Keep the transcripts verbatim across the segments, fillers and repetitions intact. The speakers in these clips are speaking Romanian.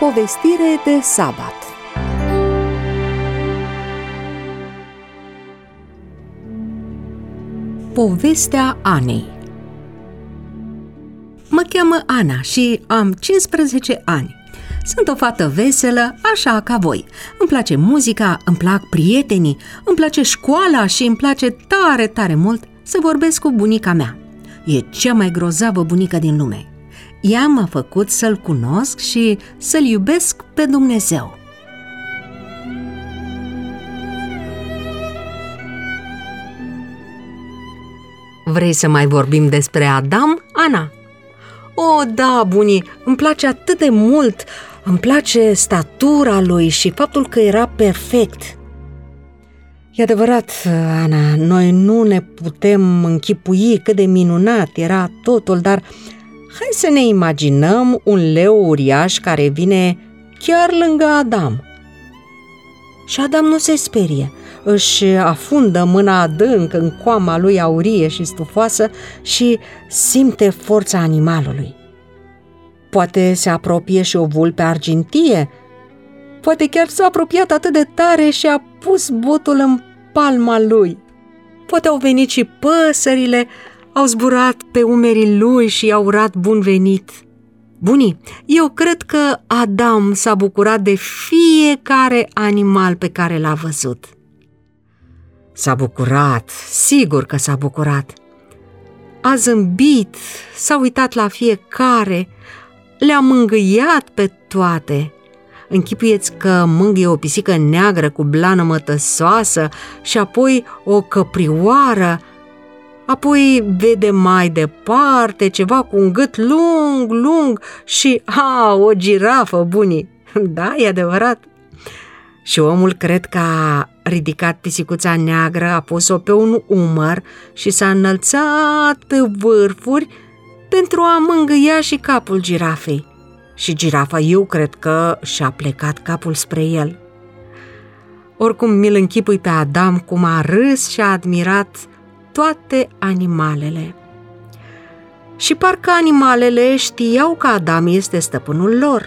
Povestire de sabat. Povestea Anei. Mă cheamă Ana și am cincisprezece ani. Sunt o fată veselă, așa ca voi. Îmi place muzica, îmi plac prietenii, îmi place școala și îmi place tare, tare mult să vorbesc cu bunica mea. E cea mai grozavă bunică din lume. Ea m-a făcut să-L cunosc și să-L iubesc pe Dumnezeu. Vrei să mai vorbim despre Adam, Ana? O, da, bunii, îmi place atât de mult, îmi place statura lui și faptul că era perfect. E adevărat, Ana, noi nu ne putem închipui cât de minunat era totul, dar hai să ne imaginăm un leu uriaș care vine chiar lângă Adam. Și Adam nu se sperie, își afundă mâna adânc în coama lui aurie și stufoasă și simte forța animalului. Poate se apropie și o vulpe argintie, poate chiar s-a apropiat atât de tare și a pus botul în palma lui. Poate au venit și păsările, au zburat pe umerii lui și i-au urat bun venit. Bunii, eu cred că Adam s-a bucurat de fiecare animal pe care l-a văzut. S-a bucurat, sigur că s-a bucurat. A zâmbit, s-a uitat la fiecare, le-a mângâiat pe toate. Închipuieți că mângâie o pisică neagră cu blană mătăsoasă și apoi o căprioară, apoi vede mai departe ceva cu un gât lung, lung și, a, o girafă, bunii. Da, e adevărat. Și omul cred că a ridicat pisicuța neagră, a pus-o pe un umăr și s-a înălțat pe vârfuri pentru a mângâia și capul girafei. Și girafa, eu cred că și-a plecat capul spre el. Oricum, mi-l închipui pe Adam cum a râs și a admirat toate animalele. Și parcă animalele știau că Adam este stăpânul lor.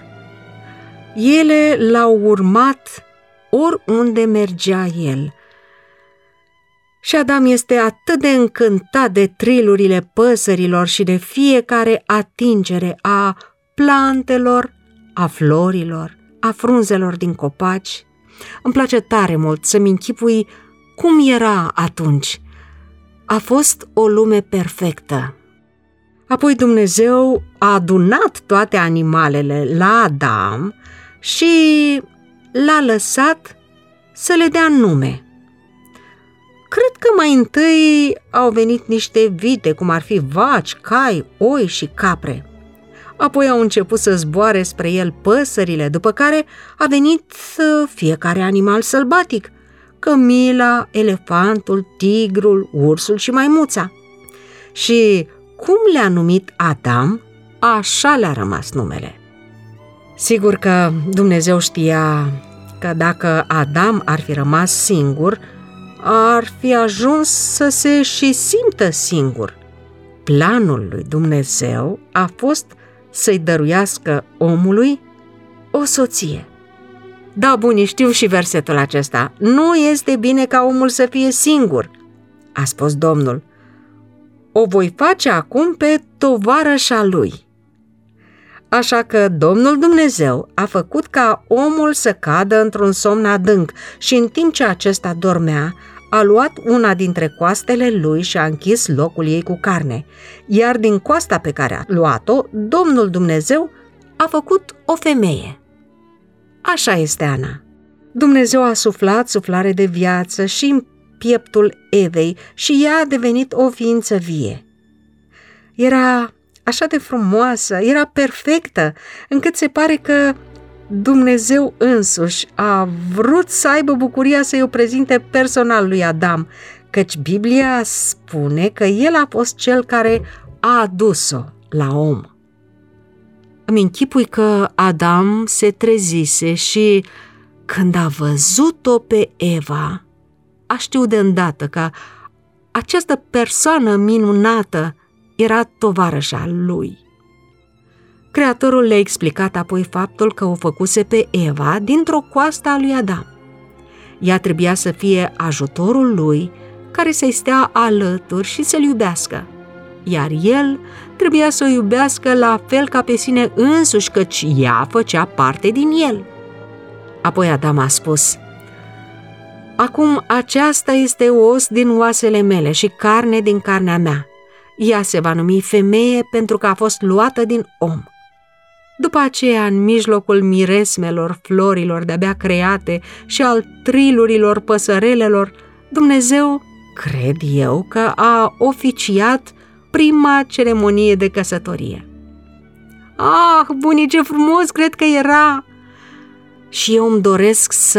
Ele l-au urmat oriunde mergea el. Și Adam este atât de încântat de trilurile păsărilor și de fiecare atingere a plantelor, a florilor, a frunzelor din copaci. Îmi place tare mult să-mi închipui cum era atunci. A fost o lume perfectă. Apoi Dumnezeu a adunat toate animalele la Adam și l-a lăsat să le dea nume. Cred că mai întâi au venit niște vite, cum ar fi vaci, cai, oi și capre. Apoi au început să zboare spre el păsările, după care a venit fiecare animal sălbatic, cămila, elefantul, tigrul, ursul și maimuța. Și cum le-a numit Adam, așa le-a rămas numele. Sigur că Dumnezeu știa că dacă Adam ar fi rămas singur, ar fi ajuns să se și simtă singur. Planul lui Dumnezeu a fost să-i dăruiască omului o soție. Da, bunii, știu și versetul acesta. Nu este bine ca omul să fie singur, a spus Domnul. O voi face acum pe tovarășa lui. Așa că Domnul Dumnezeu a făcut ca omul să cadă într-un somn adânc și în timp ce acesta dormea, a luat una dintre coastele lui și a închis locul ei cu carne, iar din coasta pe care a luat-o, Domnul Dumnezeu a făcut o femeie. Așa este, Ana. Dumnezeu a suflat suflare de viață și în pieptul Evei și ea a devenit o ființă vie. Era așa de frumoasă, era perfectă, încât se pare că Dumnezeu însuși a vrut să aibă bucuria să-i o prezinte personal lui Adam, căci Biblia spune că el a fost cel care a adus-o la om. Îmi închipui că Adam se trezise și, când a văzut-o pe Eva, a știut de îndată că această persoană minunată era tovarășa lui. Creatorul le-a explicat apoi faptul că o făcuse pe Eva dintr-o coastă a lui Adam. Ea trebuia să fie ajutorul lui, care să-i stea alături și să-l iubească, iar el trebuia să o iubească la fel ca pe sine însuși, căci ea făcea parte din el. Apoi Adam a spus: acum aceasta este os din oasele mele și carne din carnea mea. Ea se va numi femeie pentru că a fost luată din om. După aceea, în mijlocul miresmelor florilor de-abia create și al trilurilor păsărelelor, Dumnezeu, cred eu, că a oficiat prima ceremonie de căsătorie. Ah, bunii, ce frumos cred că era! Și eu îmi doresc să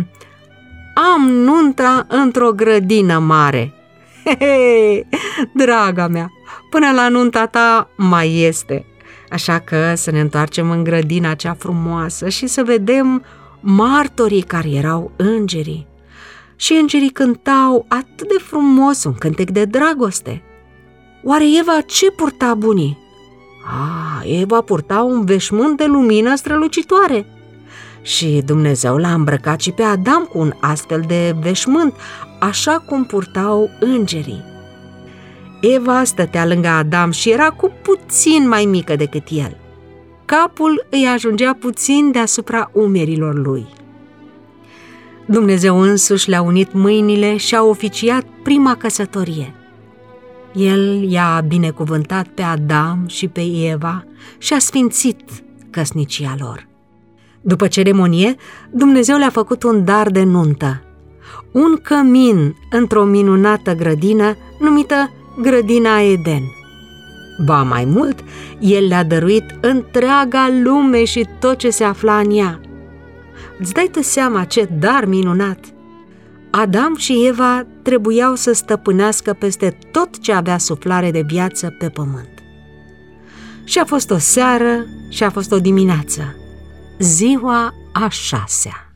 am nunta într-o grădină mare. He-he, draga mea, până la nunta ta mai este. Așa că să ne întoarcem în grădina cea frumoasă și să vedem martorii care erau îngerii. Și îngerii cântau atât de frumos un cântec de dragoste. Oare Eva ce purta, bunii? Ah, Eva purta un veșmânt de lumină strălucitoare. Și Dumnezeu l-a îmbrăcat și pe Adam cu un astfel de veșmânt, așa cum purtau îngerii. Eva stătea lângă Adam și era cu puțin mai mică decât el. Capul îi ajungea puțin deasupra umerilor lui. Dumnezeu însuși le-a unit mâinile și a oficiat prima căsătorie. El i-a binecuvântat pe Adam și pe Eva și a sfințit căsnicia lor. După ceremonie, Dumnezeu le-a făcut un dar de nuntă, un cămin într-o minunată grădină numită Grădina Eden. Ba mai mult, El le-a dăruit întreaga lume și tot ce se afla în ea. Îți dai tu seama ce dar minunat! Adam și Eva trebuiau să stăpânească peste tot ce avea suflare de viață pe pământ. Și a fost o seară și a fost o dimineață, ziua a șasea.